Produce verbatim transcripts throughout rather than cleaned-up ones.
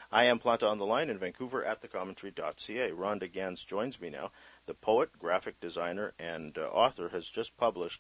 I am Planta on the line in Vancouver at the commentary dot c a. Rhonda Gans joins me now. The poet, graphic designer, and uh, author has just published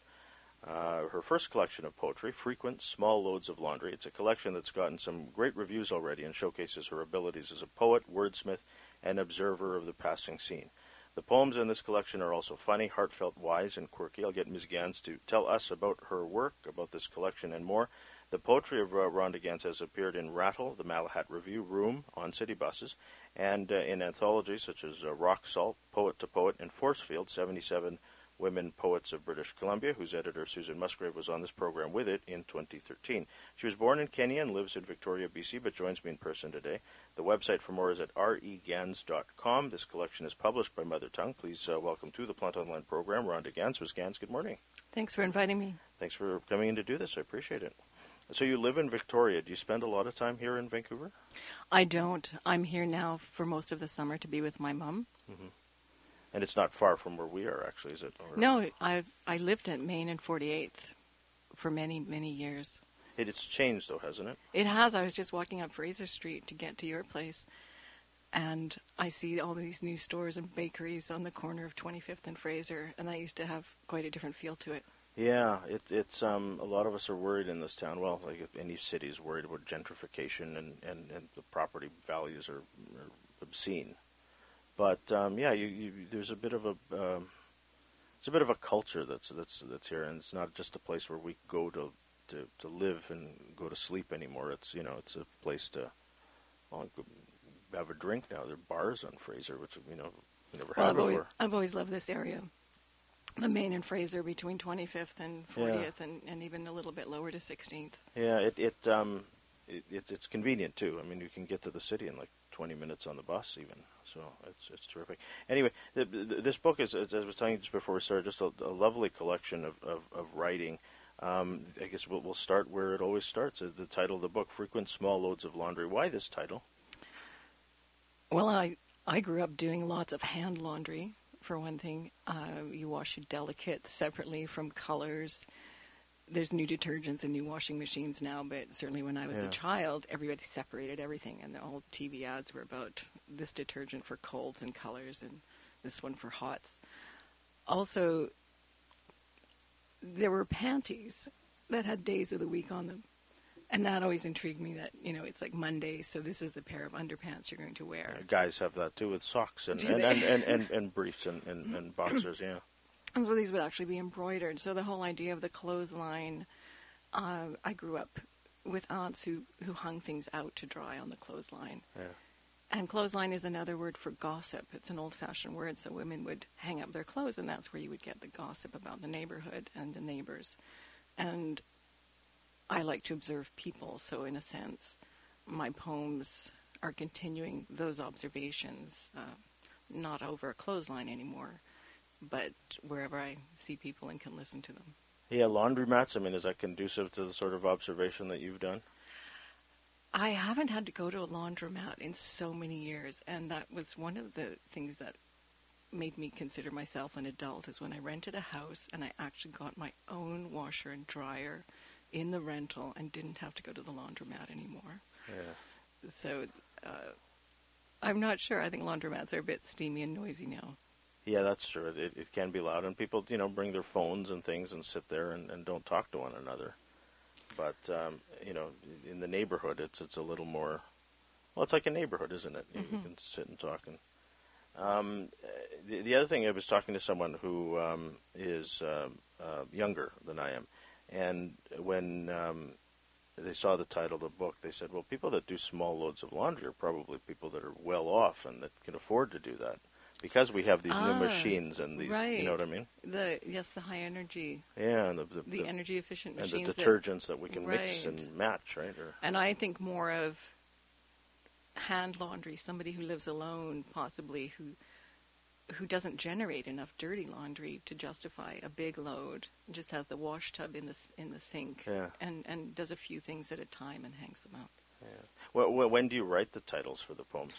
uh, her first collection of poetry, Frequent Small Loads of Laundry. It's a collection that's gotten some great reviews already and showcases her abilities as a poet, wordsmith, and observer of the passing scene. The poems in this collection are also funny, heartfelt, wise, and quirky. I'll get Miz Gans to tell us about her work, about this collection, and more. The poetry of uh, Rhonda Gans has appeared in Rattle, the Malahat Review, Room, on city buses, and uh, in anthologies such as uh, Rock Salt, Poet to Poet, and Forcefield, seventy-seven Women Poets of British Columbia, whose editor, Susan Musgrave, was on this program with it in twenty thirteen. She was born in Kenya and lives in Victoria, B C, but joins me in person today. The website for more is at r e gans dot com. This collection is published by Mother Tongue. Please uh, welcome to the Planta Online program, Rhonda Gans. Miz Gans, good morning. Thanks for inviting me. Thanks for coming in to do this. I appreciate it. So you live in Victoria. Do you spend a lot of time here in Vancouver? I don't. I'm here now for most of the summer to be with my mom. Mm-hmm. And it's not far from where we are, actually, is it? Or... No, I've, I lived at Main and forty-eighth for many, many years. It, it's changed, though, hasn't it? It has. I was just walking up Fraser Street to get to your place, and I see all these new stores and bakeries on the corner of twenty-fifth and Fraser, and that used to have quite a different feel to it. Yeah, it, it's um, a lot of us are worried in this town. Well, like any city is worried about gentrification, and, and, and the property values are, are obscene. But um, yeah, you, you, there's a bit of a um, it's a bit of a culture that's that's that's here, and it's not just a place where we go to, to, to live and go to sleep anymore. It's you know it's a place to well, have a drink now. There are bars on Fraser, which you know we never well, had I've before. Always, I've always loved this area. The Main and Fraser between twenty-fifth and fortieth, yeah. and, and even a little bit lower to sixteenth. Yeah, it it um it, it's it's convenient too. I mean, you can get to the city in like twenty minutes on the bus, even. So it's it's terrific. Anyway, the, the, this book is, as I was telling you just before we started, just a, a lovely collection of of, of writing. Um, I guess we'll, we'll start where it always starts. The title of the book, Frequent Small Loads of Laundry. Why this title? Well, I I grew up doing lots of hand laundry. For one thing, uh, you wash your delicates separately from colors. There's new detergents and new washing machines now, but certainly when I was yeah. a child, everybody separated everything, and all T V ads were about this detergent for colds and colors and this one for hots. Also, there were panties that had days of the week on them. And that always intrigued me that, you know, it's like Monday, so this is the pair of underpants you're going to wear. Yeah, guys have that too with socks and, and, and, and, and, and briefs and, and, and boxers, yeah. And so these would actually be embroidered. So the whole idea of the clothesline, uh, I grew up with aunts who, who hung things out to dry on the clothesline. Yeah. And clothesline is another word for gossip. It's an old-fashioned word, so women would hang up their clothes, and that's where you would get the gossip about the neighborhood and the neighbors. And I like to observe people, so in a sense, my poems are continuing those observations, uh, not over a clothesline anymore, but wherever I see people and can listen to them. Yeah, laundromats, I mean, is that conducive to the sort of observation that you've done? I haven't had to go to a laundromat in so many years, and that was one of the things that made me consider myself an adult, is when I rented a house and I actually got my own washer and dryer in the rental and didn't have to go to the laundromat anymore. Yeah. So uh, I'm not sure. I think laundromats are a bit steamy and noisy now. Yeah, that's true. It, it can be loud, and people, you know, bring their phones and things and sit there and, and don't talk to one another. But um, you know, in the neighborhood, it's it's a little more. Well, it's like a neighborhood, isn't it? You, mm-hmm. you can sit and talk. And um, the, the other thing, I was talking to someone who um, is uh, uh, younger than I am. And when um, they saw the title of the book, they said, well, people that do small loads of laundry are probably people that are well off and that can afford to do that. Because we have these ah, new machines and these, right. you know what I mean? The Yes, the high energy. Yeah, and the, the, the, the energy efficient machines. And the detergents that, that we can right. mix and match, right? Or, and I think more of hand laundry, somebody who lives alone, possibly, who who doesn't generate enough dirty laundry to justify a big load, just has the wash tub in the in the sink, yeah. and, and does a few things at a time and hangs them up. Yeah. Well, when do you write the titles for the poems?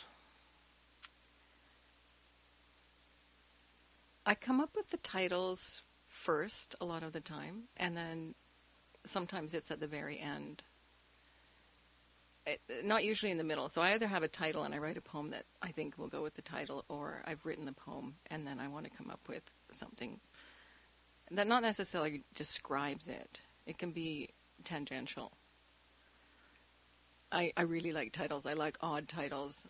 I come up with the titles first a lot of the time, and then sometimes it's at the very end. it, not usually in the middle. So I either have a title and I write a poem that I think will go with the title, or I've written the poem and then I want to come up with something that not necessarily describes it. It can be tangential. I, I really like titles. I like odd titles.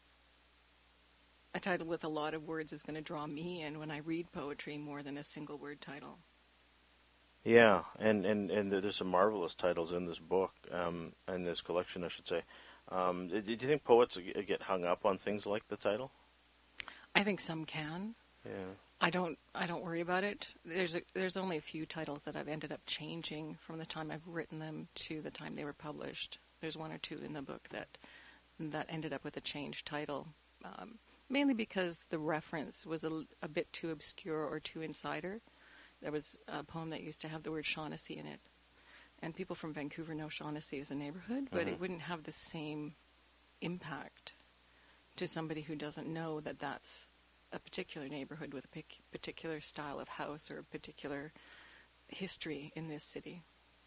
A title with a lot of words is going to draw me in when I read poetry more than a single word title. Yeah, and, and, and there's some marvelous titles in this book, um, in this collection, I should say. Um, do, do you think poets get hung up on things like the title? I think some can. Yeah. I don't. I don't worry about it. There's a, there's only a few titles that I've ended up changing from the time I've written them to the time they were published. There's one or two in the book that that ended up with a changed title, um, mainly because the reference was a, a bit too obscure or too insider. There was a poem that used to have the word Shaughnessy in it. And people from Vancouver know Shaughnessy as a neighborhood, but mm-hmm. it wouldn't have the same impact to somebody who doesn't know that that's a particular neighborhood with a pic- particular style of house or a particular history in this city.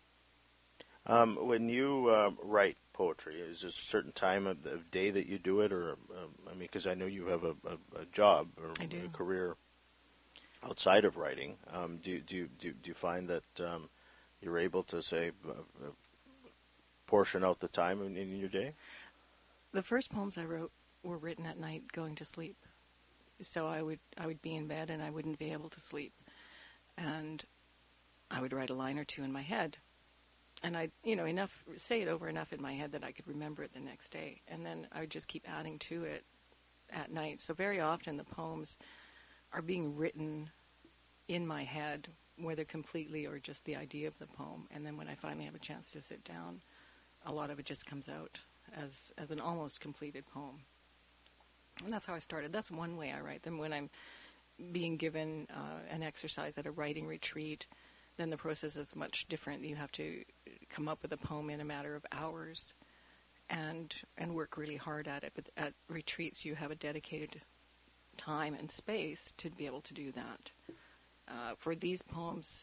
Um, when you uh, write poetry, is there a certain time of the day that you do it? Or, um, I mean, because I know you have a, a, a job or I do. a career outside of writing. Um, do, do, do, do you find that um, you're able to, say, uh, uh, portion out the time in, in your day? The first poems I wrote were written at night going to sleep. So I would I would be in bed and I wouldn't be able to sleep. And I would write a line or two in my head. And I, you know, enough say it over enough in my head that I could remember it the next day. And then I would just keep adding to it at night. So very often the poems are being written in my head, whether completely or just the idea of the poem. And then when I finally have a chance to sit down, a lot of it just comes out as as an almost completed poem. And that's how I started. That's one way I write them. When I'm being given uh, an exercise at a writing retreat, then the process is much different. You have to come up with a poem in a matter of hours and and work really hard at it. But at retreats, you have a dedicated time and space to be able to do that. Uh, for these poems,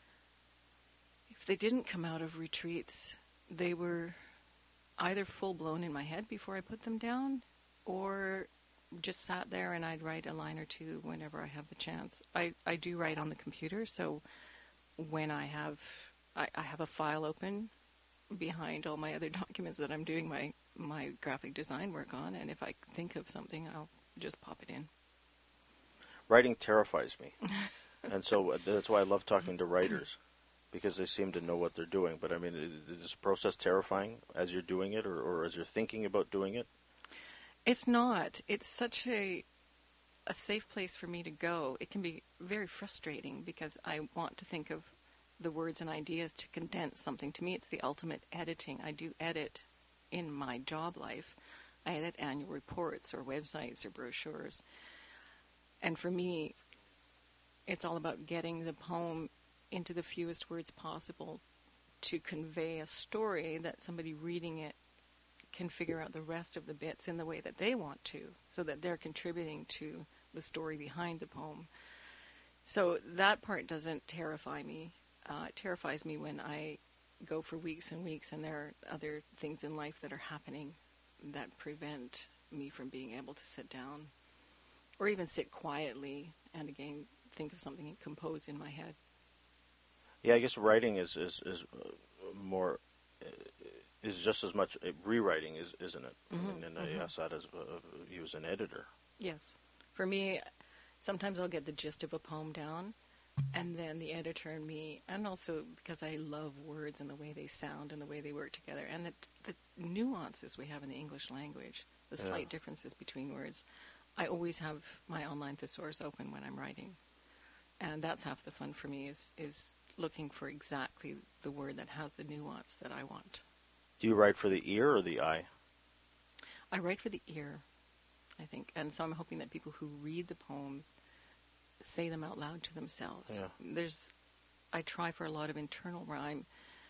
if they didn't come out of retreats, they were either full-blown in my head before I put them down, or just sat there and I'd write a line or two whenever I have the chance. I, I do write on the computer, so when I have I, I have a file open behind all my other documents that I'm doing my, my graphic design work on, and if I think of something, I'll just pop it in. Writing terrifies me. And so that's why I love talking to writers, because they seem to know what they're doing. But I mean, is the process terrifying as you're doing it, or, or as you're thinking about doing it? It's not. It's such a a safe place for me to go. It can be very frustrating because I want to think of the words and ideas to condense something. To me, it's the ultimate editing. I do edit in my job life. I edit annual reports or websites or brochures. And for me, it's all about getting the poem into the fewest words possible to convey a story that somebody reading it can figure out the rest of the bits in the way that they want to, so that they're contributing to the story behind the poem. So that part doesn't terrify me. Uh, it terrifies me when I go for weeks and weeks and there are other things in life that are happening that prevent me from being able to sit down or even sit quietly and again think of something and compose in my head. Yeah, I guess writing is is, is more uh, is just as much rewriting, is isn't it? Mm-hmm. And, and mm-hmm. I ask that as uh, you as an editor. Yes, for me, sometimes I'll get the gist of a poem down, and then the editor and me, and also because I love words and the way they sound and the way they work together, and the, the nuances we have in the English language, the slight yeah. differences between words. I always have my online thesaurus open when I'm writing, and that's half the fun for me is is looking for exactly the word that has the nuance that I want. Do you write for the ear or the eye? I write for the ear, I think, and so I'm hoping that people who read the poems say them out loud to themselves. Yeah. There's, I try for a lot of internal rhyme,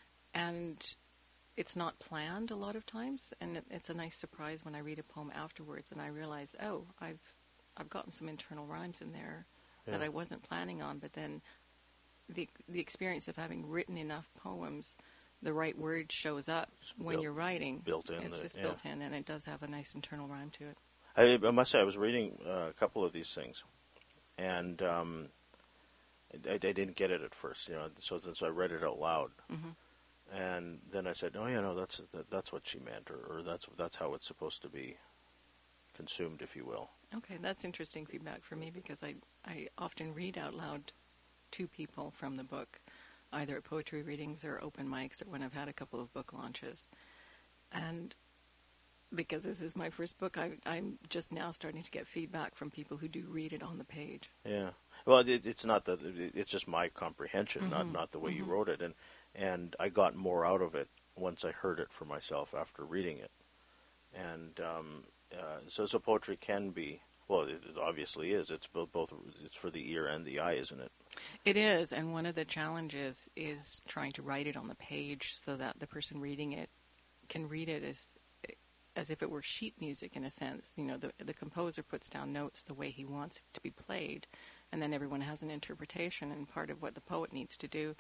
and it's not planned a lot of times, and it, it's a nice surprise when I read a poem afterwards and I realize, oh, I've I've gotten some internal rhymes in there yeah. that I wasn't planning on, but then the the experience of having written enough poems the right word shows up when built, you're writing. Built in. It's the, just yeah. built in, and it does have a nice internal rhyme to it. I, I must say, I was reading uh, a couple of these things, and um, I, I didn't get it at first, you know. So, so I read it out loud, Mm-hmm. and then I said, "Oh, yeah, no, that's that, that's what she meant, or, or that's that's how it's supposed to be consumed, if you will." Okay, that's interesting feedback for me because I I often read out loud to people from the book, either at poetry readings or open mics or when I've had a couple of book launches. And because this is my first book, I, I'm just now starting to get feedback from people who do read it on the page. Yeah. Well, it, it's not that. It's just my comprehension, Mm-hmm. not not the way Mm-hmm. you wrote it, and and I got more out of it once I heard it for myself after reading it. And um, uh, so, so poetry can be. Well, it obviously is. It's both, both. It's for the ear and the eye, isn't it? It is, and one of the challenges is trying to write it on the page so that the person reading it can read it as as if it were sheet music in a sense. You know, the the composer puts down notes the way he wants it to be played, and then everyone has an interpretation. And part of what the poet needs to do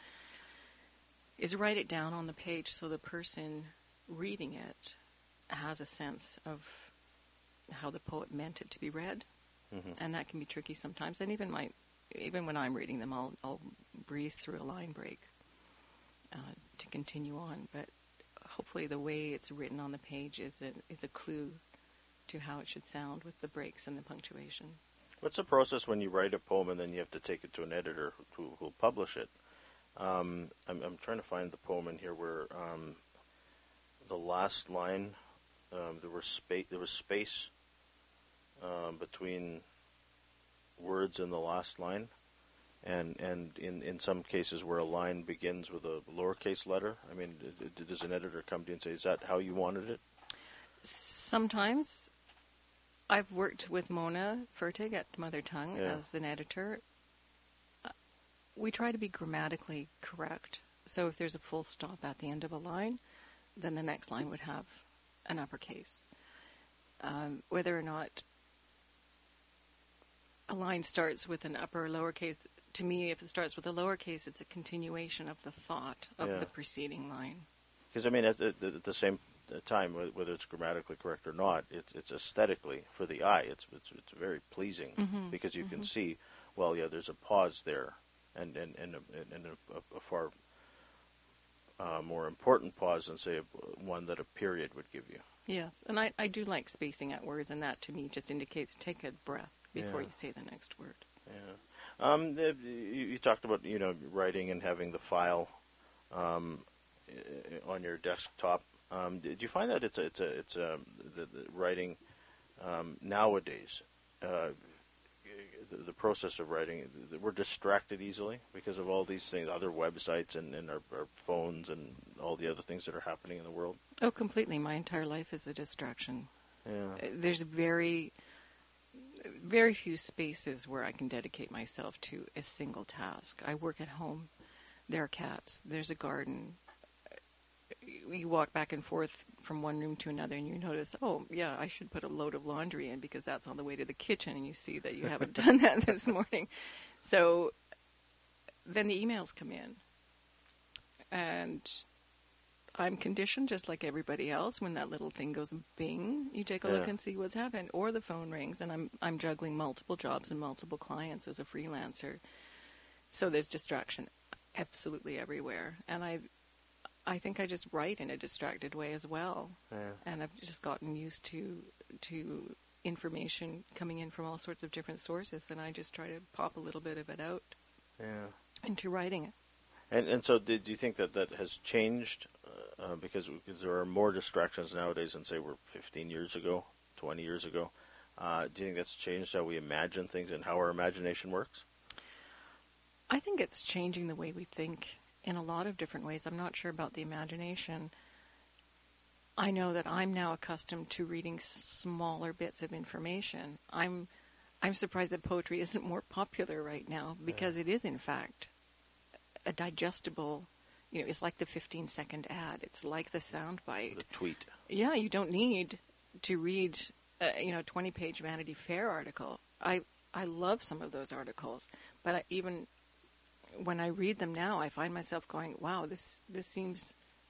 is write it down on the page so the person reading it has a sense of how the poet meant it to be read. Mm-hmm. And that can be tricky sometimes. And even my, even when I'm reading them, I'll, I'll breeze through a line break uh, to continue on. But hopefully, the way it's written on the page is a is a clue to how it should sound with the breaks and the punctuation. What's the process when you write a poem and then you have to take it to an editor who will publish it? Um, I'm, I'm trying to find the poem in here where um, the last line um, there was space. There was space. Um, between words in the last line, and and in, in some cases where a line begins with a lowercase letter. I mean, d- d- does an editor come to you and say, "Is that how you wanted it?" Sometimes I've worked with Mona Fertig at Mother Tongue Yeah. as an editor. Uh, we try to be grammatically correct. So if there's a full stop at the end of a line, then the next line would have an uppercase. Um, whether or not a line starts with an upper or lowercase, to me, if it starts with a lowercase, it's a continuation of the thought of Yeah. the preceding line. Because I mean, at the, at the same time, whether it's grammatically correct or not, it's it's aesthetically for the eye. It's it's, it's very pleasing Mm-hmm. because you Mm-hmm. can see, well, yeah, there's a pause there, and and and a, and a, a far uh, more important pause than say a, one that a period would give you. Yes, and I, I do like spacing out words, and that to me just indicates take a breath before Yeah. you say the next word. Yeah. Um, the, you, you talked about, you know, writing and having the file um, i- on your desktop. Um, did you find that it's a, it's a, it's a, the, the writing um, nowadays, uh, the, the process of writing, we're distracted easily because of all these things, other websites and, and our, our phones and all the other things that are happening in the world? Oh, completely. My entire life is a distraction. Yeah. Uh, There's very, very few spaces where I can dedicate myself to a single task. I work at home. There are cats. There's a garden. You walk back and forth from one room to another, and you notice, oh, yeah, I should put a load of laundry in because that's on the way to the kitchen, and you see that you haven't done that this morning. So then the emails come in, and I'm conditioned just like everybody else. When that little thing goes bing, you take a look Yeah. and see what's happened. Or the phone rings, and I'm I'm juggling multiple jobs and multiple clients as a freelancer. So there's distraction absolutely everywhere. And I I think I just write in a distracted way as well. Yeah. And I've just gotten used to to information coming in from all sorts of different sources, and I just try to pop a little bit of it out Yeah. into writing it. And and so, did you think that that has changed uh, uh, because because there are more distractions nowadays than say were fifteen years ago, twenty years ago? Uh, do you think that's changed how we imagine things and how our imagination works? I think it's changing the way we think in a lot of different ways. I'm not sure about the imagination. I know that I'm now accustomed to reading smaller bits of information. I'm I'm surprised that poetry isn't more popular right now because it is, in fact, a digestible, you know, it's like the fifteen second ad. It's like the sound bite. The tweet. Yeah, you don't need to read, a, you know, a twenty page Vanity Fair article. I I love some of those articles, but I, even when I read them now, I find myself going, wow, this this seems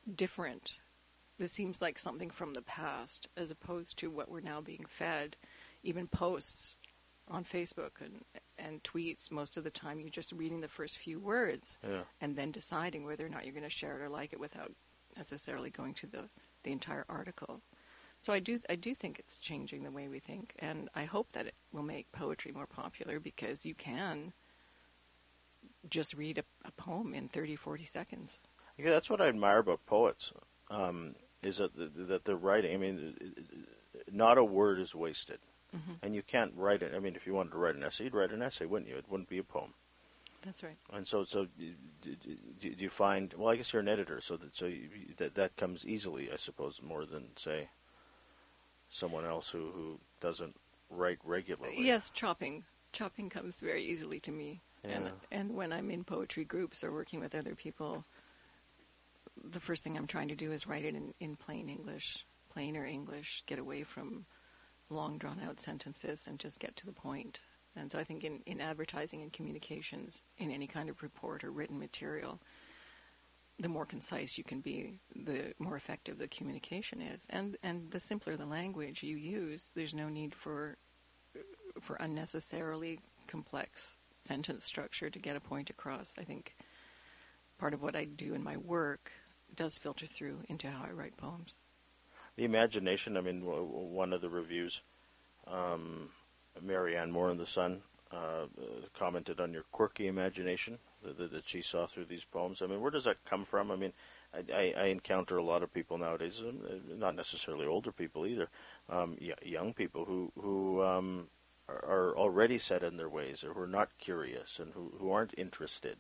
different. This seems like something from the past as opposed to what we're now being fed. Even posts on Facebook and and tweets, most of the time you're just reading the first few words Yeah. and then deciding whether or not you're going to share it or like it without necessarily going to the, the entire article. So I do I do think it's changing the way we think, and I hope that it will make poetry more popular, because you can just read a, a poem in thirty, forty seconds. Yeah, that's what I admire about poets, um, is that that they're writing. I mean, not a word is wasted. Mm-hmm. And you can't write it. I mean, if you wanted to write an essay, you'd write an essay, wouldn't you? It wouldn't be a poem. That's right. And so, so do, do you find? Well, I guess you're an editor, so that so you, that that comes easily, I suppose, more than say someone else who, who doesn't write regularly. Yes, chopping. Chopping comes very easily to me. Yeah. And and when I'm in poetry groups or working with other people, the first thing I'm trying to do is write it in, in plain English, plainer English, get away from long drawn-out sentences and just get to the point. And so I think in, in advertising and communications, in any kind of report or written material, the more concise you can be, the more effective the communication is. And and the simpler the language you use, there's no need for for unnecessarily complex sentence structure to get a point across. I think part of what I do in my work does filter through into how I write poems. The imagination, I mean, w- one of the reviews, um, Marianne Moore in The Sun, uh, commented on your quirky imagination that, that she saw through these poems. I mean, where does that come from? I mean, I, I, I encounter a lot of people nowadays, not necessarily older people either, um, young people who, who um, are, are already set in their ways, or who are not curious and who, who aren't interested.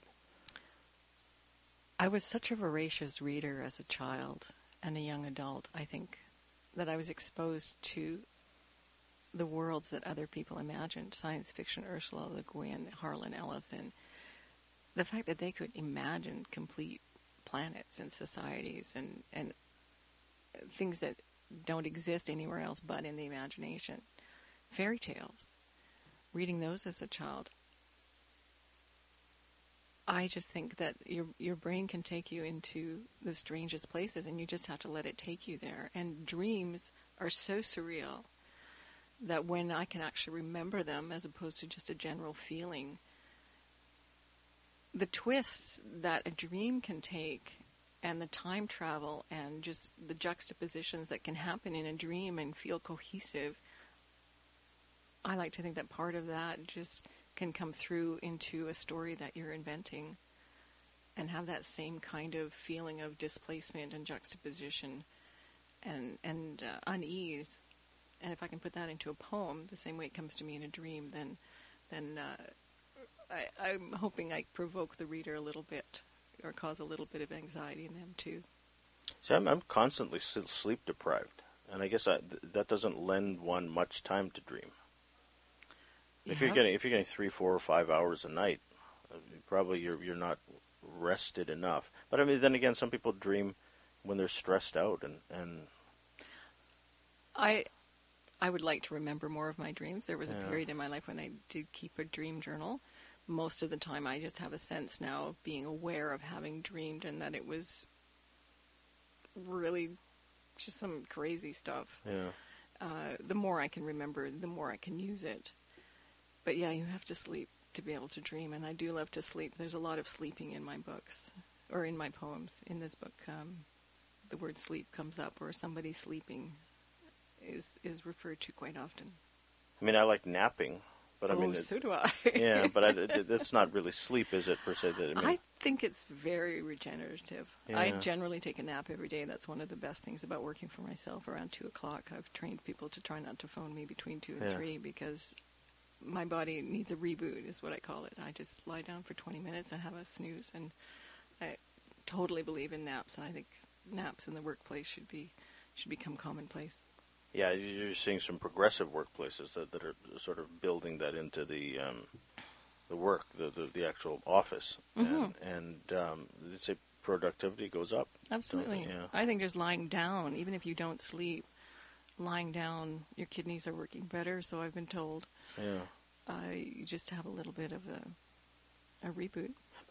I was such a voracious reader as a child and a young adult, I think, that I was exposed to the worlds that other people imagined. Science fiction, Ursula Le Guin, Harlan Ellison. The fact that they could imagine complete planets and societies and, and things that don't exist anywhere else but in the imagination. Fairy tales. Reading those as a child, I just think that your your brain can take you into the strangest places, and you just have to let it take you there. And dreams are so surreal that when I can actually remember them as opposed to just a general feeling, the twists that a dream can take and the time travel and just the juxtapositions that can happen in a dream and feel cohesive, I like to think that part of that just can come through into a story that you're inventing and have that same kind of feeling of displacement and juxtaposition and and uh, unease. And if I can put that into a poem the same way it comes to me in a dream, then then uh, I, I'm hoping I provoke the reader a little bit or cause a little bit of anxiety in them too. See, I'm, I'm constantly sleep deprived, and I guess I, th- that doesn't lend one much time to dream. If Yeah. you're getting if you're getting three, four, or five hours a night, uh, probably you're you're not rested enough. But I mean, then again, some people dream when they're stressed out, and, and I I would like to remember more of my dreams. There was a Yeah. period in my life when I did keep a dream journal. Most of the time, I just have a sense now of being aware of having dreamed, and that it was really just some crazy stuff. yeah. Uh, the more I can remember, the more I can use it. But yeah, you have to sleep to be able to dream, and I do love to sleep. There's a lot of sleeping in my books, or in my poems. In this book, um, the word sleep comes up, or somebody sleeping is is referred to quite often. I mean, I like napping, but I oh, mean, it, so do I. yeah, but I, it, it's not really sleep, is it, per se? That, I mean, I think it's very regenerative. Yeah. I generally take a nap every day. That's one of the best things about working for myself around two o'clock. I've trained people to try not to phone me between two and Yeah. three because my body needs a reboot, is what I call it. I just lie down for twenty minutes and have a snooze, and I totally believe in naps, and I think naps in the workplace should be should become commonplace. yeah, you're seeing some progressive workplaces that, that are sort of building that into the um, the work, the, the the actual office, Mm-hmm. and, and um, they say productivity goes up. Absolutely. Don't they? Yeah. I think just lying down, even if you don't sleep, lying down, your kidneys are working better, so I've been told. Yeah. Uh, you just have a little bit of a, a reboot.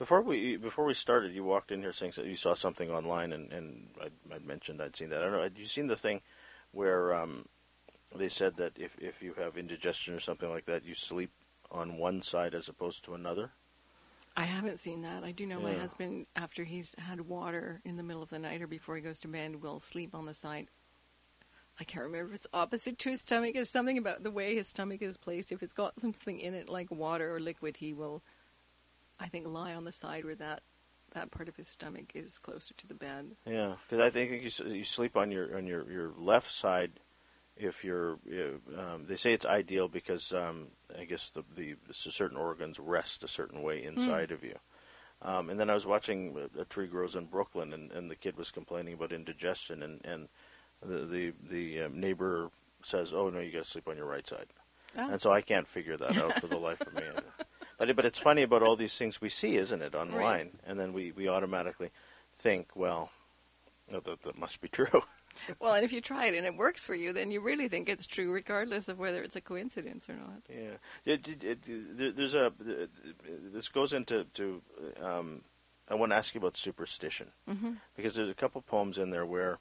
Before we before we started, you walked in here saying that you saw something online, and, and I, I mentioned I'd seen that. I don't know. Had you seen the thing where um, they said that if, if you have indigestion or something like that, you sleep on one side as opposed to another? I haven't seen that. I do know Yeah. my husband, after he's had water in the middle of the night or before he goes to bed, will sleep on the side. I can't remember if it's opposite to his stomach. There's something about the way his stomach is placed. If it's got something in it like water or liquid, he will, I think, lie on the side where that, that part of his stomach is closer to the bed. Yeah, because I think you s- you sleep on your on your, your left side. If you're, uh, um, they say it's ideal because um, I guess the, the the certain organs rest a certain way inside Mm. of you. Um, and then I was watching a, a Tree Grows in Brooklyn, and, and the kid was complaining about indigestion, and, and the the, the um, neighbor says, "Oh no, you got to sleep on your right side." Oh. And so I can't figure that out for the life of me. But but it's funny about all these things we see, isn't it, online? Right. And then we, we automatically think, well, that, that must be true. Well, and if you try it and it works for you, then you really think it's true, regardless of whether it's a coincidence or not. Yeah, it, it, it, there- there's a. This goes into to. Um, I want to ask you about superstition, Mm-hmm. because there's a couple poems in there where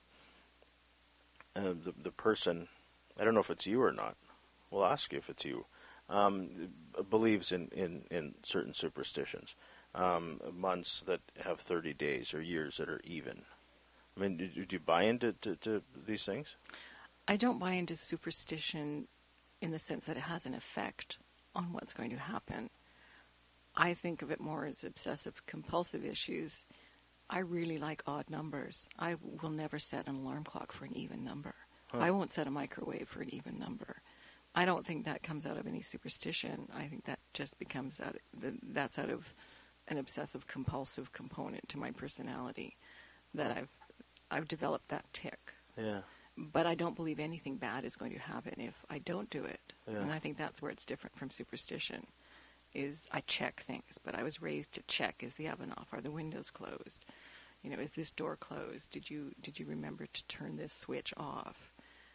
uh, the the person, I don't know if it's you or not. We'll ask you if it's you. Um, believes in, in, in certain superstitions, um, months that have thirty days or years that are even. I mean, do, do you buy into to, to these things? I don't buy into superstition in the sense that it has an effect on what's going to happen. I think of it more as obsessive compulsive issues. I really like odd numbers. I will never set an alarm clock for an even number. Huh. I won't set a microwave for an even number. I don't think that comes out of any superstition. I think that just becomes out of, that's out of an obsessive compulsive component to my personality, that I've I've developed that tick. Yeah. But I don't believe anything bad is going to happen if I don't do it. Yeah. And I think that's where it's different from superstition, is I check things, but I was raised to check, is the oven off? Are the windows closed? You know, is this door closed? Did you did you remember to turn this switch off?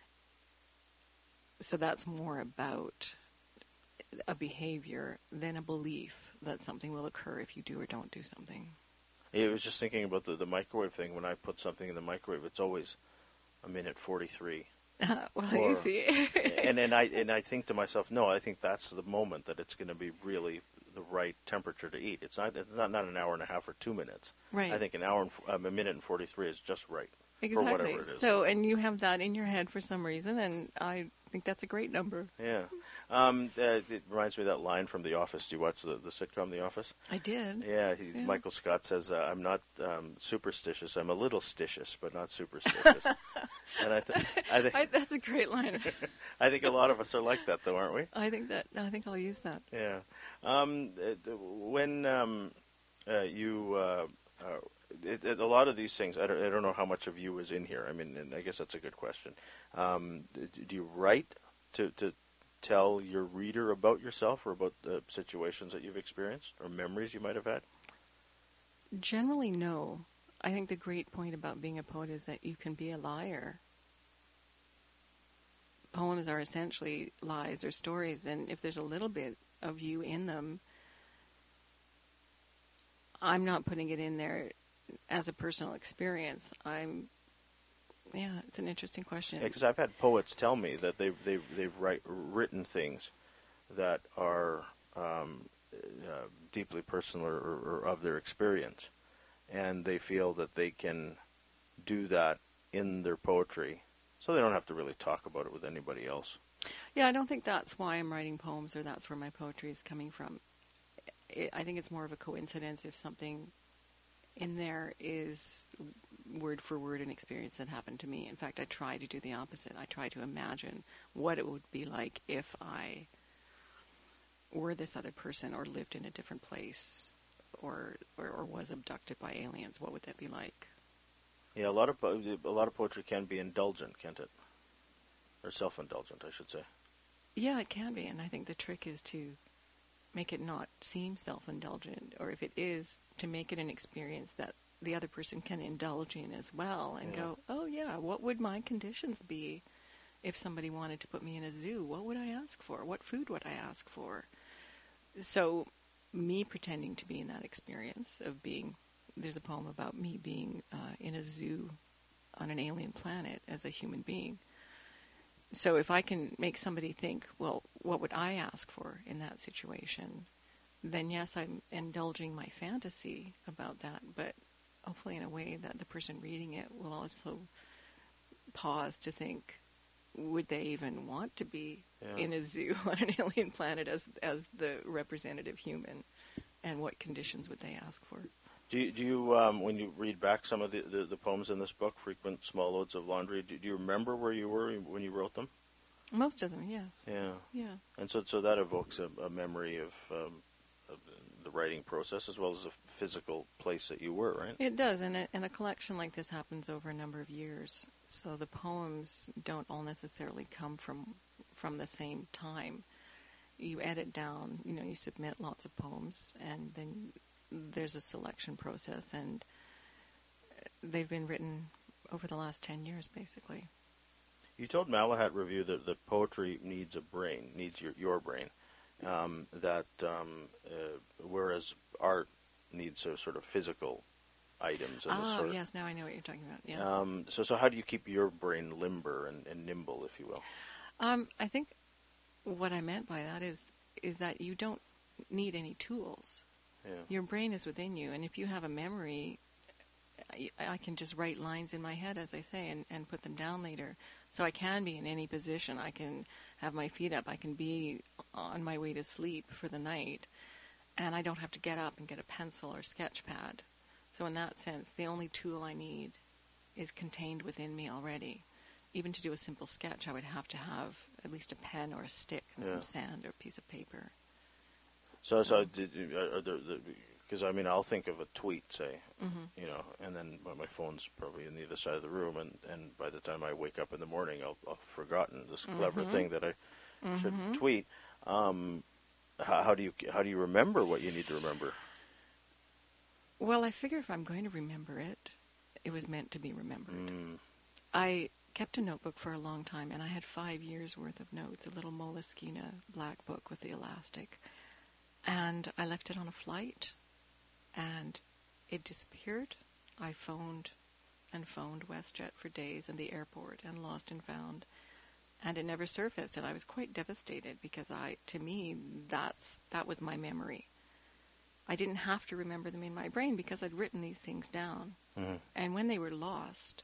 So that's more about a behavior than a belief that something will occur if you do or don't do something. I was just thinking about the, the microwave thing. When I put something in the microwave, it's always a minute forty-three. Uh, well, Or- you see. and and I and I think to myself, no, I think that's the moment that it's going to be really the right temperature to eat. It's not it's not, not an hour and a half or two minutes. Right. I think an hour and f- um, a minute and forty-three is just right for Exactly. whatever it is. So, and you have that in your head for some reason, and I think that's a great number. Yeah. Um, uh, it reminds me of that line from The Office. Do you watch the, the sitcom The Office? I did. Yeah, he, Yeah. Michael Scott says, uh, I'm not um, superstitious. I'm a little stitious, but not superstitious. And I, th- I, th- I, that's a great line. I think a lot of us are like that, though, aren't we? I think that I think I'll use that. Yeah. Um, uh, when um, uh, you, uh, uh, it, it, a lot of these things, I don't, I don't know how much of you is in here. I mean, and I guess that's a good question. Um, do, do you write to, to tell your reader about yourself or about the situations that you've experienced or memories you might have had? Generally, no. I think the great point about being a poet is that you can be a liar. Poems are essentially lies or stories, and if there's a little bit of you in them, I'm not putting it in there as a personal experience. I'm, yeah, it's an interesting question. Because I've had poets tell me that they've they've they've write, written things that are um, uh, deeply personal or, or of their experience, and they feel that they can do that in their poetry, so they don't have to really talk about it with anybody else. Yeah, I don't think that's why I'm writing poems or that's where my poetry is coming from. It, I think it's more of a coincidence if something in there is word for word an experience that happened to me. In fact, I try to do the opposite. I try to imagine what it would be like if I were this other person or lived in a different place or or, or was abducted by aliens. What would that be like? Yeah, a lot of po- a lot of poetry can be indulgent, can't it? Or self-indulgent, I should say. Yeah, it can be, and I think the trick is to make it not seem self-indulgent, or if it is, to make it an experience that the other person can indulge in as well and Yeah. go, oh yeah, what would my conditions be if somebody wanted to put me in a zoo? What would I ask for? What food would I ask for? So me pretending to be in that experience of being, there's a poem about me being uh, in a zoo on an alien planet as a human being. So if I can make somebody think, well, what would I ask for in that situation? Then yes, I'm indulging my fantasy about that, but hopefully in a way that the person reading it will also pause to think, would they even want to be yeah. in a zoo on an alien planet as as the representative human, and what conditions would they ask for? Do you, do you um, when you read back some of the, the, the poems in this book, Frequent Small Loads of Laundry, do, do you remember where you were when you wrote them? Most of them, yes. Yeah. Yeah. And so so that evokes a, a memory of, um, of the writing process as well as a physical place that you were, right? It does, and a, and a collection like this happens over a number of years. So the poems don't all necessarily come from from the same time. You edit down, you know, you submit lots of poems, and then there's a selection process, and they've been written over the last ten years, basically. You told Malahat Review that, that poetry needs a brain, needs your, your brain, um, that um, uh, whereas art needs a sort of physical items. And oh, sort of, yes, now I know what you're talking about, yes. Um, so, so how do you keep your brain limber and, and nimble, if you will? Um, I think what I meant by that is is that you don't need any tools. Yeah. Your brain is within you, and if you have a memory, I, I can just write lines in my head, as I say, and, and put them down later. So I can be in any position. I can have my feet up. I can be on my way to sleep for the night, and I don't have to get up and get a pencil or sketch pad. So in that sense, the only tool I need is contained within me already. Even to do a simple sketch, I would have to have at least a pen or a stick and yeah. some sand or a piece of paper. So, so, so did, are there, because I mean, I'll think of a tweet, say, mm-hmm. you know, and then my phone's probably on the other side of the room, and, and by the time I wake up in the morning, I'll, I'll have forgotten this clever mm-hmm. thing that I mm-hmm. should tweet. Um, how, how do you how do you remember what you need to remember? Well, I figure if I'm going to remember it, it was meant to be remembered. Mm. I kept a notebook for a long time, and I had five years' worth of notes, a little Moleskine black book with the elastic. And I left it on a flight, and it disappeared. I phoned and phoned WestJet for days and the airport and lost and found, and it never surfaced. And I was quite devastated because I, to me, that's that was my memory. I didn't have to remember them in my brain because I'd written these things down. Mm-hmm. And when they were lost,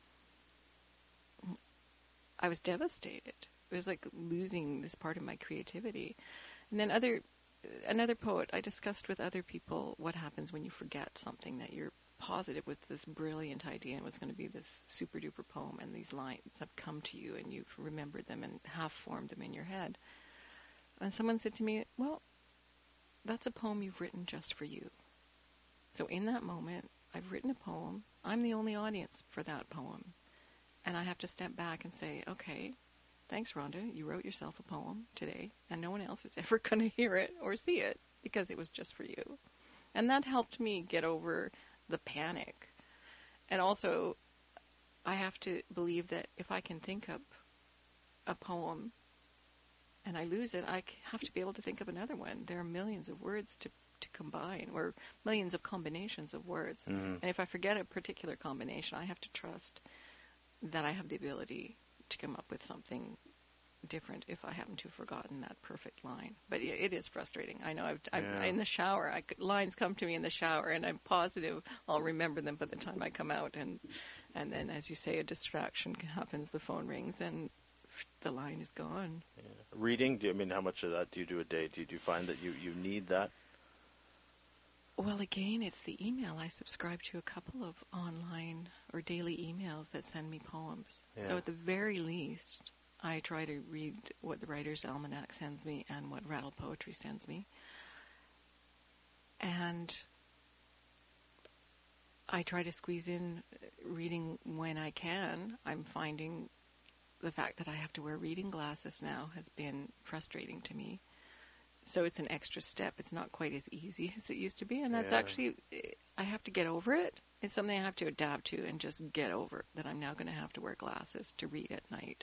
I was devastated. It was like losing this part of my creativity. And then other... Another poet, I discussed with other people what happens when you forget something that you're positive with this brilliant idea and what's going to be this super-duper poem, and these lines have come to you and you've remembered them and have formed them in your head. And someone said to me, well, that's a poem you've written just for you. So in that moment, I've written a poem. I'm the only audience for that poem. And I have to step back and say, okay, thanks, Rhonda. You wrote yourself a poem today, and no one else is ever going to hear it or see it because it was just for you. And that helped me get over the panic. And also, I have to believe that if I can think up a poem and I lose it, I have to be able to think of another one. There are millions of words to, to combine, or millions of combinations of words. Mm-hmm. And if I forget a particular combination, I have to trust that I have the ability to come up with something different if I happen to have forgotten that perfect line. But it, it is frustrating. I know. I've, I've Yeah. in the shower, I could, lines come to me in the shower, and I'm positive I'll remember them by the time I come out. And and then, as you say, a distraction happens. The phone rings, and the line is gone. Yeah. Reading. Do you, I mean, how much of that do you do a day? Do you, do you find that you, you need that? Well, again, it's the email. I subscribe to a couple of online or daily emails that send me poems. Yeah. So at the very least, I try to read what the Writer's Almanac sends me and what Rattle Poetry sends me. And I try to squeeze in reading when I can. I'm finding the fact that I have to wear reading glasses now has been frustrating to me. So it's an extra step. It's not quite as easy as it used to be. And that's Yeah. actually, I have to get over it. It's something I have to adapt to and just get over, that I'm now going to have to wear glasses to read at night.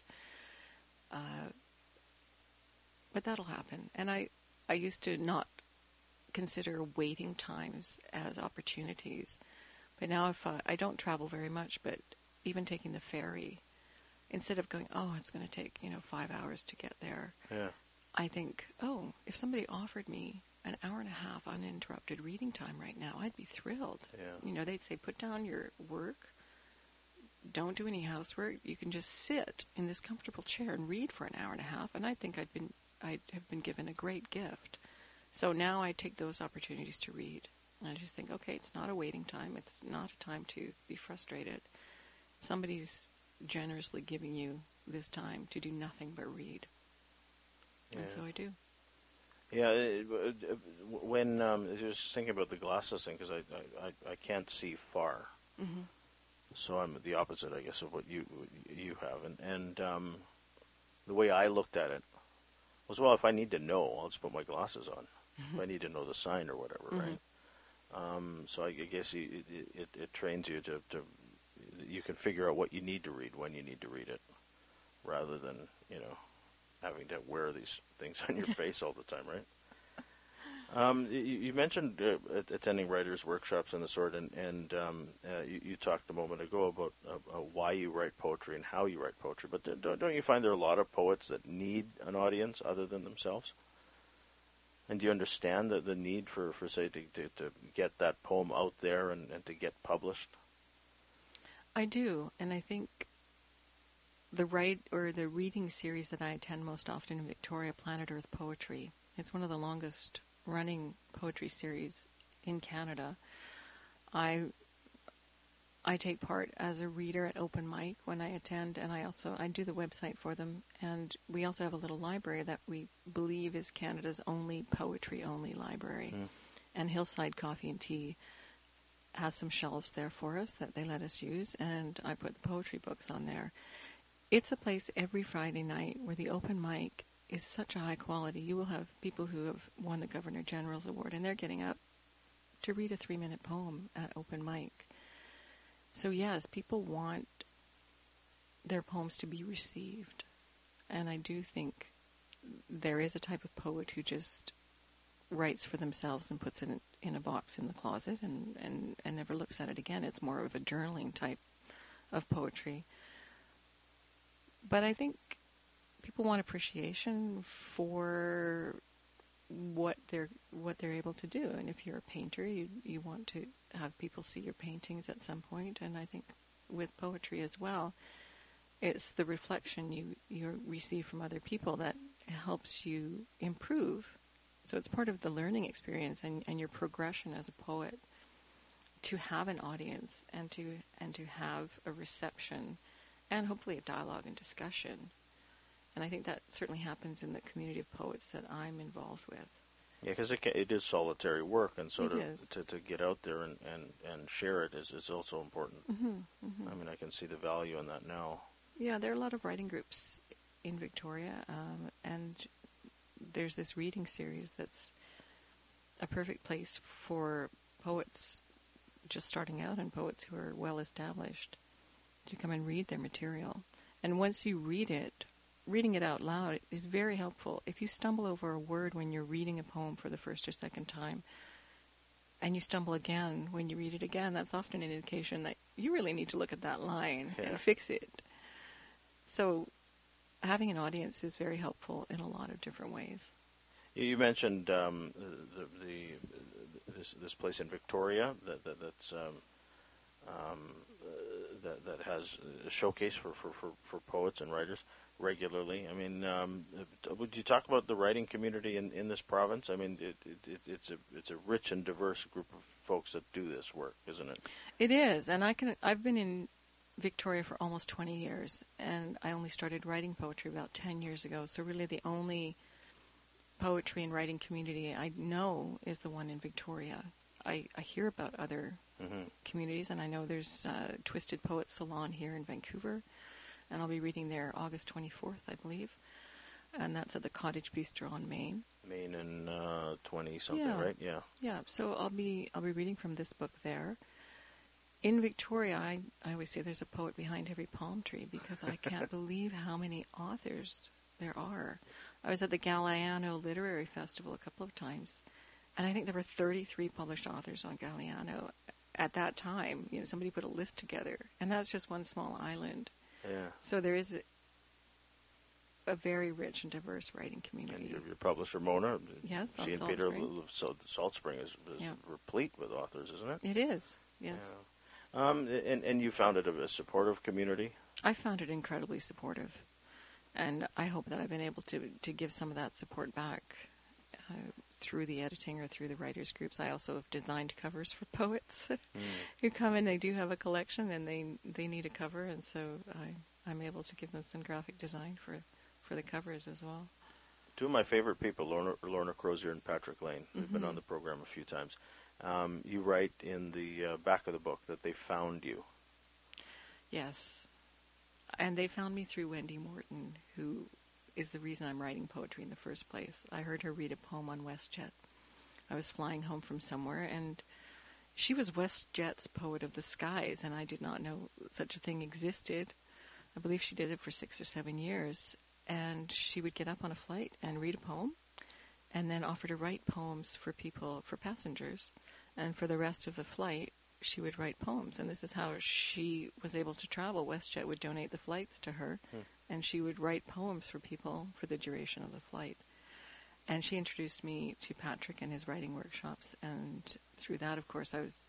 Uh, but that'll happen. And I, I used to not consider waiting times as opportunities. But now if I, I don't travel very much, but even taking the ferry, instead of going, oh, it's going to take, you know, five hours to get there, Yeah. I think, oh, if somebody offered me an hour and a half uninterrupted reading time right now, I'd be thrilled. Yeah. You know, they'd say, put down your work, don't do any housework. You can just sit in this comfortable chair and read for an hour and a half. And I think I'd been, I'd have been given a great gift. So now I take those opportunities to read. And I just think, okay, it's not a waiting time. It's not a time to be frustrated. Somebody's generously giving you this time to do nothing but read. Yeah. And so I do. Yeah, it, it, when um, I was just thinking about the glasses thing, because I, I, I can't see far. Mm-hmm. So I'm the opposite, I guess, of what you you have. And, and um, the way I looked at it was, well, if I need to know, I'll just put my glasses on. Mm-hmm. If I need to know the sign or whatever, Mm-hmm. right? Um, so I guess it, it, it trains you to, to, you can figure out what you need to read when you need to read it, rather than, you know, having to wear these things on your face all the time, right? Um, you, you mentioned uh, attending writers' workshops and the sort, and, and um, uh, you, you talked a moment ago about uh, uh, why you write poetry and how you write poetry, but don't, don't you find there are a lot of poets that need an audience other than themselves? And do you understand the, the need for, for say, to, to, to get that poem out there and, and to get published? I do, and I think the write or the reading series that I attend most often in Victoria, Planet Earth Poetry, it's one of the longest running poetry series in Canada. I I take part as a reader at open mic when I attend, and I also I do the website for them, and we also have a little library that we believe is Canada's only poetry-only library. Mm. And Hillside Coffee and Tea has some shelves there for us that they let us use, and I put the poetry books on there. It's a place every Friday night where the open mic is such a high quality. You will have people who have won the Governor General's Award, and they're getting up to read a three-minute poem at open mic. So yes, people want their poems to be received. And I do think there is a type of poet who just writes for themselves and puts it in, in a box in the closet and, and, and never looks at it again. It's more of a journaling type of poetry. But I think people want appreciation for what they're what they're able to do. And if you're a painter, you you want to have people see your paintings at some point. And I think with poetry as well, it's the reflection you, you receive from other people that helps you improve. So it's part of the learning experience and, and your progression as a poet to have an audience and to and to have a reception and hopefully a dialogue and discussion. And I think that certainly happens in the community of poets that I'm involved with. Yeah, because it, it is solitary work, and sort it of to, to get out there and, and, and share it is, is also important. Mm-hmm, mm-hmm. I mean, I can see the value in that now. Yeah, there are a lot of writing groups in Victoria, um, and there's this reading series that's a perfect place for poets just starting out and poets who are well established to come and read their material. And once you read it, reading it out loud is very helpful. If you stumble over a word when you're reading a poem for the first or second time, and you stumble again when you read it again, that's often an indication that you really need to look at that line yeah. and fix it. So having an audience is very helpful in a lot of different ways. You mentioned um, the, the this this place in Victoria that, that that's um, um, uh, that that has a showcase for, for, for, for poets and writers regularly. I mean, um, would you talk about the writing community in, in this province? I mean, it, it, it's a it's a rich and diverse group of folks that do this work, isn't it? It is, and I can. I've been in Victoria for almost twenty years, and I only started writing poetry about ten years ago. So really, the only poetry and writing community I know is the one in Victoria. I, I hear about other mm-hmm. communities, and I know there's a Twisted Poets Salon here in Vancouver. And I'll be reading there August twenty-fourth, I believe. And that's at the Cottage Bistro on Main. Main and uh, twenty-something, yeah. right? Yeah. Yeah, so I'll be I'll be reading from this book there. In Victoria, I, I always say there's a poet behind every palm tree because I can't believe how many authors there are. I was at the Galliano Literary Festival a couple of times, And I think there were thirty-three published authors on Galiano at that time. You know, somebody put a list together, and that's just one small island. Yeah. So there is a, a very rich and diverse writing community. And your, your publisher, Mona, yes, she and Salt Peter, Spring. so Salt Spring is, is Yeah. replete with authors, isn't it? It is, yes. Yeah. Um, and, and you found it a supportive community? I found it incredibly supportive, and I hope that I've been able to, to give some of that support back uh, through the editing or through the writers' groups. I also have designed covers for poets mm. who come in. They do have a collection, and they they need a cover, and so I, I'm able to give them some graphic design for, for the covers as well. Two of my favorite people, Lorna, Lorna Crozier and Patrick Lane, they've mm-hmm. been on the program a few times. Um, you write in the uh, back of the book that they found you. Yes. And they found me through Wendy Morton, who is the reason I'm writing poetry in the first place. I heard her read a poem on WestJet. I was flying home from somewhere, and she was WestJet's Poet of the Skies, and I did not know such a thing existed. I believe she did it for six or seven years, and she would get up on a flight and read a poem, and then offer to write poems for people, for passengers, and for the rest of the flight, she would write poems, and this is how she was able to travel. WestJet would donate the flights to her, hmm. and she would write poems for people for the duration of the flight. And she introduced me to Patrick and his writing workshops, and through that, of course, I was,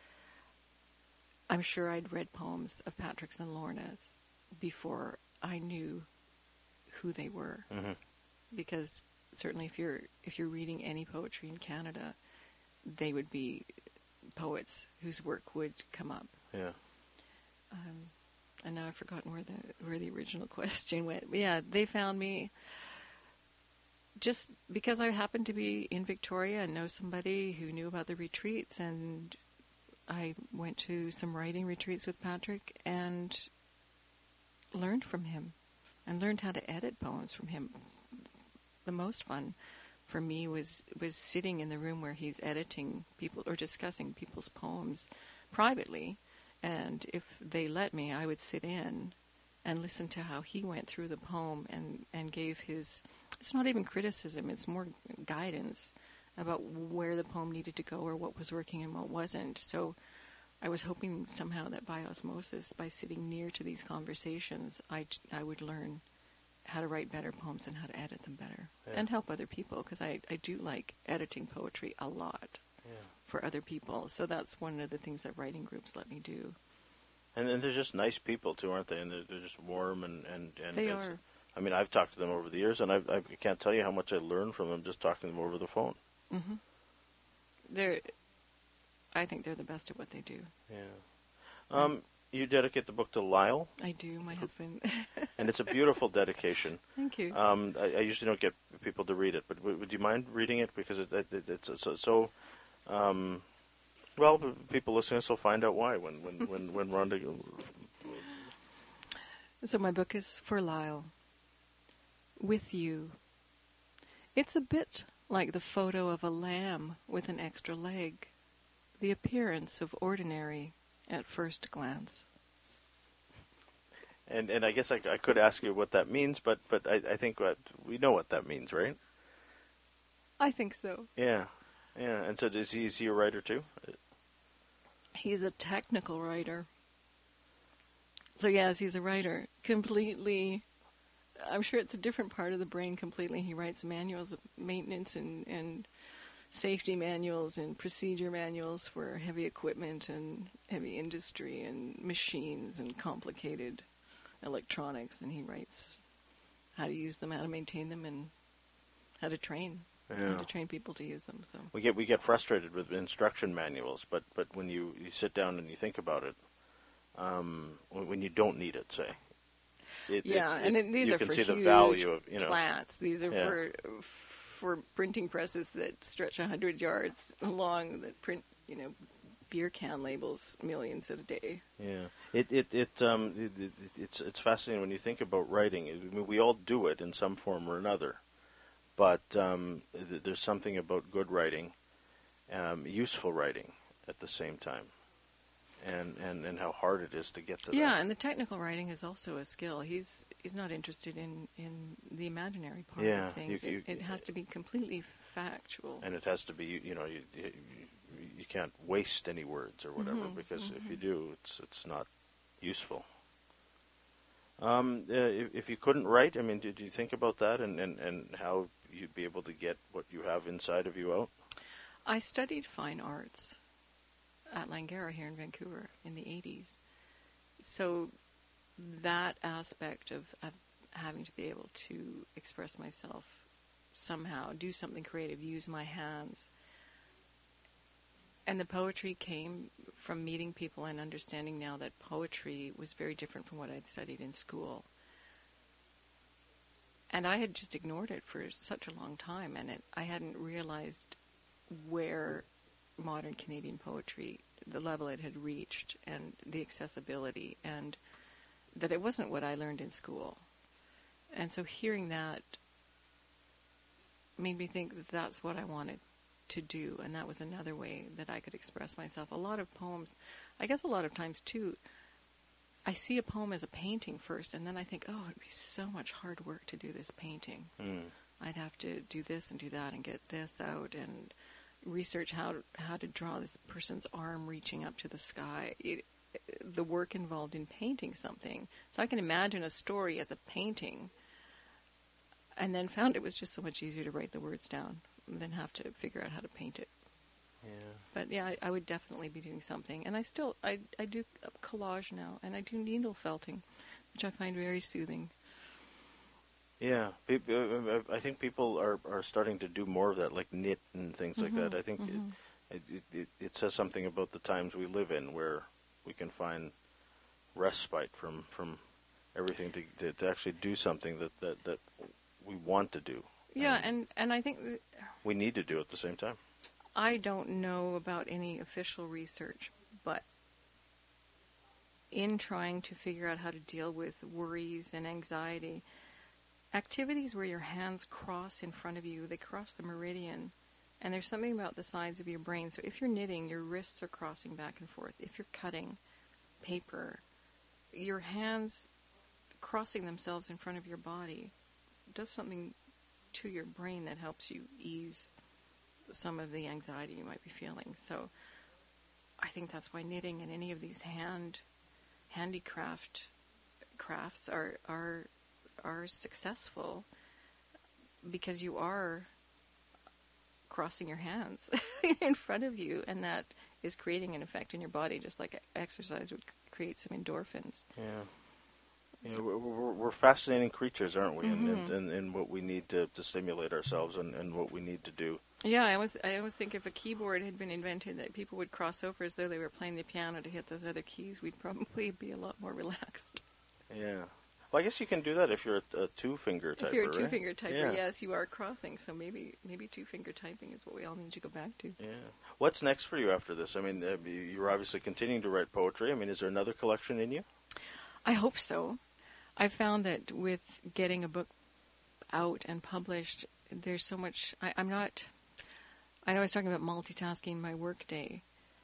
I'm sure I'd read poems of Patrick's and Lorna's before I knew who they were. Mm-hmm. Because certainly if you're, if you're reading any poetry in Canada, they would be poets whose work would come up. Yeah. Um, and now I've forgotten where the where the original question went. But yeah, they found me just because I happened to be in Victoria and know somebody who knew about the retreats, and I went to some writing retreats with Patrick and learned from him and learned how to edit poems from him. The most fun for me was, was sitting in the room where he's editing people or discussing people's poems privately, and if they let me, I would sit in and listen to how he went through the poem and, and gave his, it's not even criticism, it's more guidance about where the poem needed to go or what was working and what wasn't. So I was hoping somehow that by osmosis, by sitting near to these conversations, I, I would learn how to write better poems and how to edit them better, yeah. and help other people, because I, I do like editing poetry a lot yeah. for other people. So that's one of the things that writing groups let me do. And, and they're just nice people too, aren't they? And they're, they're just warm and and, and they as, are. I mean, I've talked to them over the years, and I've, I can't tell you how much I learned from them just talking to them over the phone. Mm-hmm. They're, I think they're the best at what they do. Yeah. Um. You dedicate the book to Lyle. I do, my husband. And it's a beautiful dedication. Thank you. Um, I, I usually don't get people to read it, but w- would you mind reading it? Because it, it, it, it's so, so um, well, people listening will find out why when, when, when, when Rhonda... So my book is for Lyle. With you. It's a bit like the photo of a lamb with an extra leg. The appearance of ordinary at first glance. And and I guess I, I could ask you what that means, but but I, I think what, we know what that means, right? I think so. Yeah, yeah. And so is he, is he a writer too? He's a technical writer. So yes, he's a writer. Completely, I'm sure it's a different part of the brain completely. He writes manuals of maintenance and, and safety manuals and procedure manuals for heavy equipment and heavy industry and machines and complicated electronics, and he writes how to use them, how to maintain them, and how to train, yeah. how to train people to use them. So we get we get frustrated with instruction manuals, but but when you, you sit down and you think about it, um, when, when you don't need it, say. It, yeah, it, and it, it, these you are can for see huge the value of, you know, plants. These are yeah. for for printing presses that stretch a hundred yards long that print, you know, beer can labels millions at a day. Yeah, it it it um it, it, it's it's fascinating when you think about writing. I mean, we all do it in some form or another, but um, th- there's something about good writing, um, useful writing at the same time. and, and, and how hard it is to get to Yeah, that. and the technical writing is also a skill. He's he's not interested in, in the imaginary part Yeah, of things. you- you- it, it has to be completely factual. And it has to be, you, you know, you, you you can't waste any words or whatever, Mhm, because if mhm. you do, it's it's not useful. Um, uh, if, if you couldn't write, I mean, did you think about that and, and, and how you'd be able to get what you have inside of you out? I studied fine arts at Langara here in Vancouver in the eighties. So that aspect of, of having to be able to express myself somehow, do something creative, use my hands. And the poetry came from meeting people and understanding now that poetry was very different from what I'd studied in school. And I had just ignored it for such a long time, and it, I hadn't realized where modern Canadian poetry, the level it had reached, and the accessibility, and that it wasn't what I learned in school. And so hearing that made me think that that's what I wanted to do, and that was another way that I could express myself. A lot of poems, I guess a lot of times too, I see a poem as a painting first, and then I think, oh, it'd be so much hard work to do this painting. Mm. I'd have to do this and do that and get this out and research how to, how to draw this person's arm reaching up to the sky. It, the work involved in painting something. So I can imagine a story as a painting, and then found it was just so much easier to write the words down than have to figure out how to paint it. Yeah. But yeah, I, I would definitely be doing something. And I still, I, I do collage now, and I do needle felting, which I find very soothing. Yeah, Peop- uh, I think people are, are starting to do more of that, like knit and things Mm-hmm, like that. I think mm-hmm. it, it, it, it says something about the times we live in, where we can find respite from, from everything to, to to actually do something that, that, that we want to do. Yeah, and, and I think we need to do at the same time. I don't know about any official research, but in trying to figure out how to deal with worries and anxiety, activities where your hands cross in front of you, they cross the meridian, and there's something about the sides of your brain. So if you're knitting, your wrists are crossing back and forth. If you're cutting paper, your hands crossing themselves in front of your body does something to your brain that helps you ease some of the anxiety you might be feeling. So I think that's why knitting and any of these hand handicraft crafts are are are successful, because you are crossing your hands in front of you, and that is creating an effect in your body, just like exercise would create some endorphins. Yeah. Yeah, we're, we're, we're fascinating creatures, aren't we? Mm-hmm. And, and, and what we need to, to stimulate ourselves, and, and what we need to do. Yeah, I always I always think if a keyboard had been invented that people would cross over as though they were playing the piano to hit those other keys, we'd probably be a lot more relaxed. Yeah. Well, I guess you can do that if you're a, a two-finger typer, If you're a right? two-finger typer, Yeah. yes, you are crossing. So maybe maybe two-finger typing is what we all need to go back to. Yeah. What's next for you after this? I mean, uh, you- you're obviously continuing to write poetry. I mean, is there another collection in you? I hope so. I found that with getting a book out and published, there's so much. I, I'm not. I know I was talking about multitasking my work day.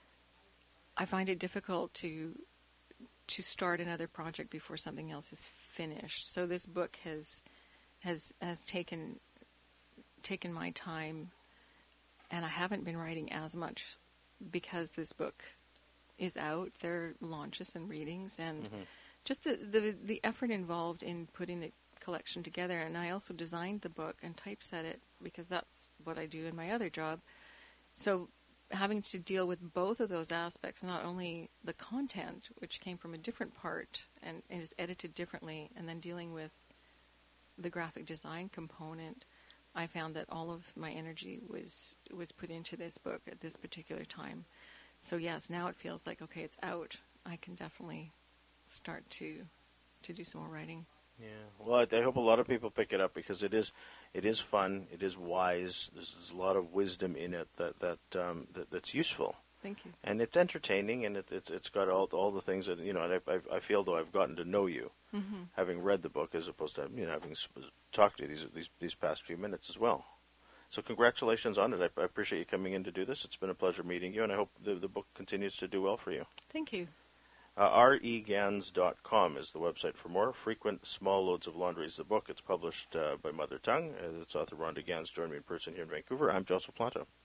I find it difficult to to start another project before something else is finished. So this book has has has taken taken my time, and I haven't been writing as much because this book is out. There are launches and readings, and Mm-hmm. just the, the the effort involved in putting the collection together. And I also designed the book and typeset it, because that's what I do in my other job. So having to deal with both of those aspects, not only the content, which came from a different part and, and is edited differently, and then dealing with the graphic design component, I found that all of my energy was was put into this book at this particular time. So yes, now it feels like, okay, it's out. I can definitely start to to do some more writing. Yeah. Well, I, I hope a lot of people pick it up, because it is it is fun. It is wise. There's, there's a lot of wisdom in it that that, um, that that's useful. Thank you. And it's entertaining, and it, it's it's got all all the things that, you know. And I, I I feel though I've gotten to know you, Mm-hmm. having read the book, as opposed to, you know, having sp- talked to you these these these past few minutes as well. So congratulations on it. I, I appreciate you coming in to do this. It's been a pleasure meeting you, and I hope the, the book continues to do well for you. Thank you. Uh, R E Gans dot com is the website for more. Frequent Small Loads of Laundry is the book. It's published uh, by Mother Tongue. Uh, its author, Rhonda Gans, joined me in person here in Vancouver. I'm Joseph Planta.